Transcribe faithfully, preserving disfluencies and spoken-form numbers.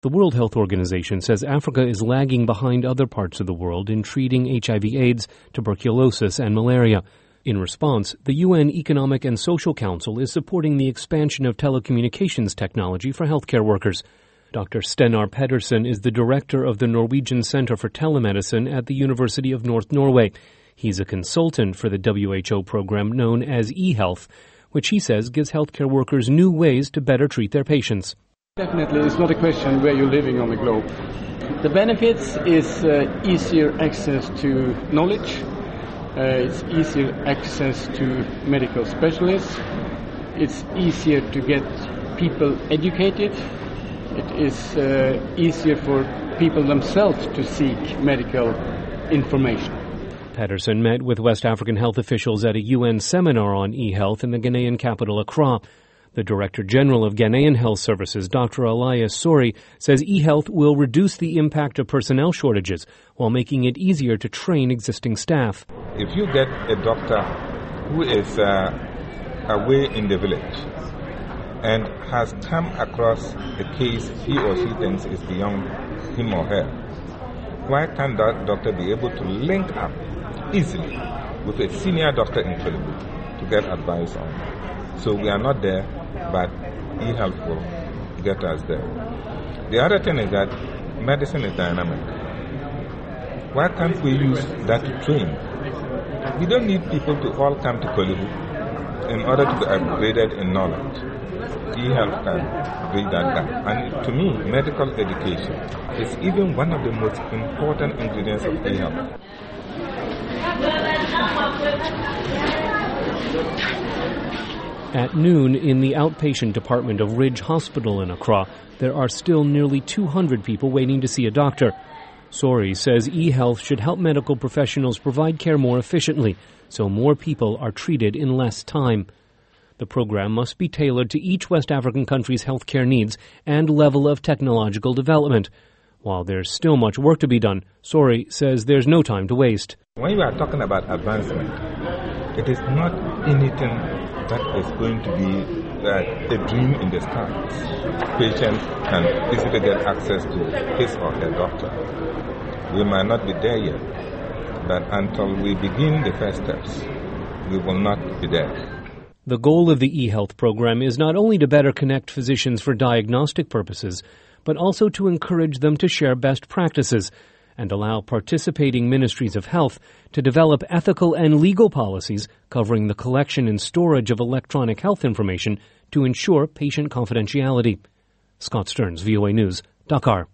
The World Health Organization says Africa is lagging behind other parts of the world in treating H I V AIDS, tuberculosis, and malaria. In response, the U N Economic and Social Council is supporting the expansion of telecommunications technology for healthcare workers. Doctor Steinar Pedersen is the director of the Norwegian Center for Telemedicine at the University of North Norway. He's a consultant for the W H O program known as eHealth, which he says gives healthcare workers new ways to better treat their patients. Definitely, it's not a question where you're living on the globe. The benefits is uh, easier access to knowledge, uh, it's easier access to medical specialists, it's easier to get people educated, it is uh, easier for people themselves to seek medical information. Pedersen met with West African health officials at a U N seminar on eHealth in the Ghanaian capital Accra. The Director General of Ghanaian Health Services, Doctor Elias Sori, says eHealth will reduce the impact of personnel shortages while making it easier to train existing staff. If you get a doctor who is uh, away in the village and has come across a case he or she thinks is beyond him or her, why can't that doctor be able to link up easily with a senior doctor in Kolebu to get advice on? So we are not there, but eHealth will get us there. The other thing is that medicine is dynamic. Why can't we use that to train? We don't need people to all come to Kolebu in order to be upgraded in knowledge. eHealth can bridge that gap. And to me, medical education is even one of the most important ingredients of eHealth. At noon, in the outpatient department of Ridge Hospital in Accra, there are still nearly two hundred people waiting to see a doctor. Sori says eHealth should help medical professionals provide care more efficiently, so more people are treated in less time. The program must be tailored to each West African country's healthcare needs and level of technological development. While there's still much work to be done, Sori says there's no time to waste. When you are talking about advancement, it is not anything that is going to be uh, a dream in the stars. Patients can easily get access to his or her doctor. We might not be there yet, but until we begin the first steps, we will not be there. The goal of the eHealth program is not only to better connect physicians for diagnostic purposes, but also to encourage them to share best practices and allow participating ministries of health to develop ethical and legal policies covering the collection and storage of electronic health information to ensure patient confidentiality. Scott Stearns, V O A News, Dakar.